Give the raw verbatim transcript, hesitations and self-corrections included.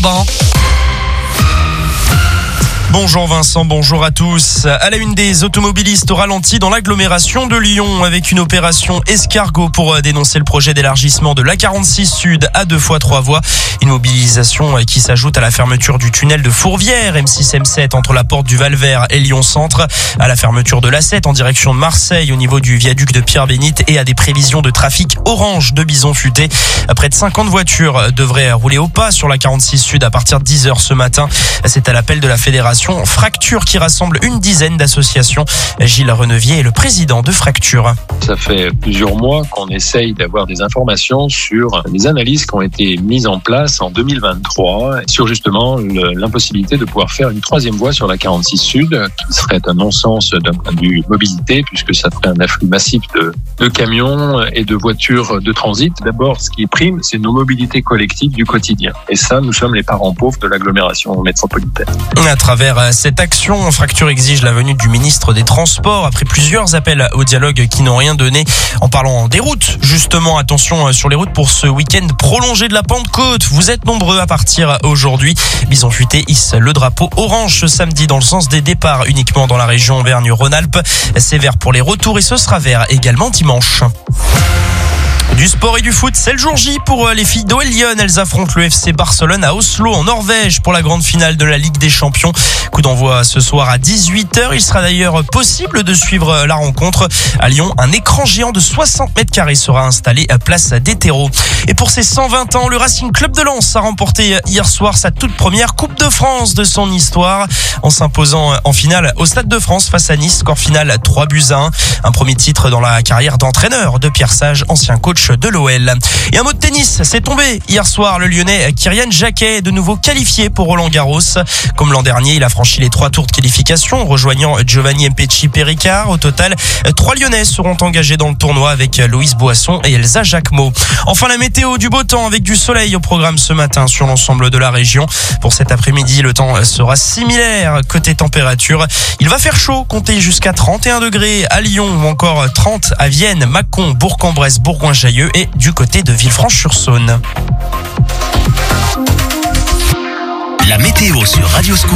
Robin. Bonjour Vincent, bonjour à tous. À la une, des automobilistes au ralenti dans l'agglomération de Lyon avec une opération escargot pour dénoncer le projet d'élargissement de l'A quarante-six Sud à deux fois trois voies. Une mobilisation qui s'ajoute à la fermeture du tunnel de Fourvière, M six M sept entre la porte du Val-Vert et Lyon Centre, à la fermeture de l'A sept en direction de Marseille au niveau du viaduc de Pierre-Bénite et à des prévisions de trafic orange de Bison-Futé. Près de cinquante voitures devraient rouler au pas sur l'A quarante-six Sud à partir de dix heures ce matin. C'est à l'appel de la fédération Fracture qui rassemble une dizaine d'associations. Gilles Renevier est le président de Fracture. Ça fait plusieurs mois qu'on essaye d'avoir des informations sur les analyses qui ont été mises en place en deux mille vingt-trois sur justement le, l'impossibilité de pouvoir faire une troisième voie sur la quarante-six Sud, qui serait un non-sens d'un point de vue mobilité, puisque ça ferait un afflux massif de, de camions et de voitures de transit. D'abord, ce qui prime, c'est nos mobilités collectives du quotidien. Et ça, nous sommes les parents pauvres de l'agglomération métropolitaine. À travers cette action, Fracture exige la venue du ministre des Transports après plusieurs appels au dialogue qui n'ont rien donné. En parlant des routes, justement, attention sur les routes pour ce week-end prolongé de la Pentecôte. Vous êtes nombreux à partir aujourd'hui. Bison-Futé hisse le drapeau orange ce samedi dans le sens des départs uniquement dans la région Auvergne-Rhône-Alpes. C'est vert pour les retours et ce sera vert également dimanche. Du sport et du foot, c'est le jour J pour les filles d'O L Lyon. Elles affrontent le F C Barcelone à Oslo en Norvège pour la grande finale de la Ligue des Champions. Coup d'envoi ce soir à dix-huit heures. Il sera d'ailleurs possible de suivre la rencontre. À Lyon, un écran géant de soixante mètres carrés sera installé à place des terreaux. Et pour ses cent vingt ans, le Racing Club de Lens a remporté hier soir sa toute première Coupe de France de son histoire en s'imposant en finale au Stade de France face à Nice. Score final trois buts à un. Un premier titre dans la carrière d'entraîneur de Pierre Sage, ancien coach de l'O L. Et un mot de tennis, c'est tombé hier soir. Le Lyonnais Kyrian Jacquet est de nouveau qualifié pour Roland Garros. Comme l'an dernier, il a franchi les trois tours de qualification, rejoignant Giovanni Mpetshi Péricard. Au total, trois Lyonnais seront engagés dans le tournoi avec Loïs Boisson et Elsa Jacquemot. Enfin, la météo, du beau temps avec du soleil au programme ce matin sur l'ensemble de la région. Pour cet après-midi, le temps sera similaire côté température. Il va faire chaud, comptez jusqu'à trente et un degrés à Lyon ou encore trente à Vienne, Mâcon, Bourg-en-Bresse, Bourgoin-Jallieu et du côté de Villefranche-sur-Saône. La météo sur Radio Scoop.